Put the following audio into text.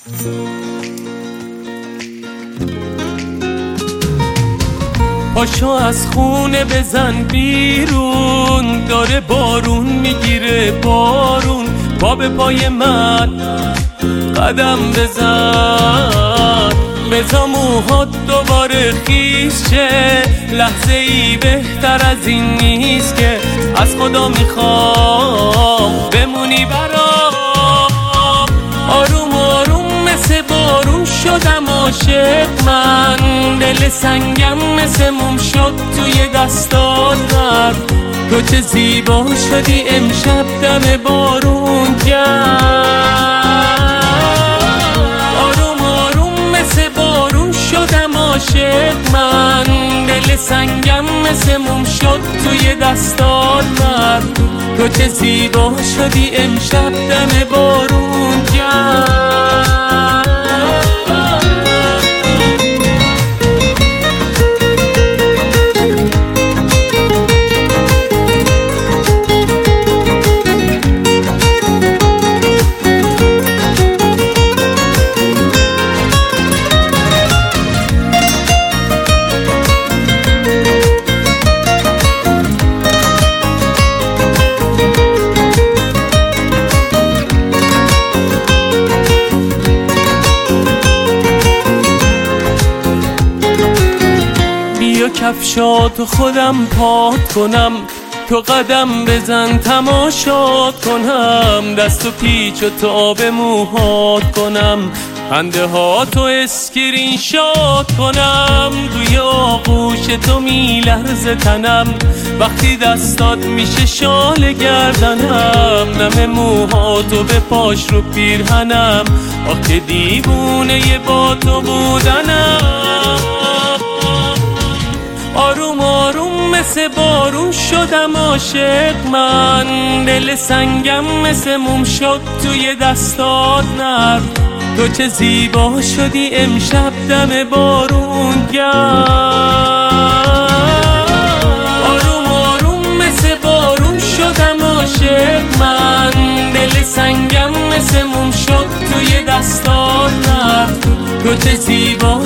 پاشو از خونه بزن بیرون، داره بارون میگیره بارون، پا به پای من قدم بزن، بزا موهات دوباره خیس شه، لحظه ای بهتر از این نیست که از خدا میخوام بمونی برام. آروم آروم مثل بارون شدم عاشق من، دل سنگم مثل موم شد توی دستات مرد، تو چه زیبا شدی امشب دم بارون گرد. آروم آروم مثل بارون شدم عاشق من، دل سنگم مثل موم شد توی دستات مرد، تو چه زیبا شدی امشب دم بارون گرد. بیا کفشاتو خودم پاک کنم، تو قدم بزن تماشات کنم، دست و پیچ و تاب موهات کنم، خنده هاتو اسکرین شات کنم، توی آغوش تو میلرزه تنم، وقتی دستات میشه شال گردنم، نم موهاتو به پاش رو پیرهنم، آخ که دیوونه با تو بودنم. آروم آروم مثل بارون شدم عاشق من، دل سنگم مثل موم شد توی دستات نرد، تو چه زیبا شدی امشب دم بارون گرد. آروم آروم مثل بارون شدم عاشق من، دل سنگم مثل موم شد توی دستات نرد، تو چه زیبا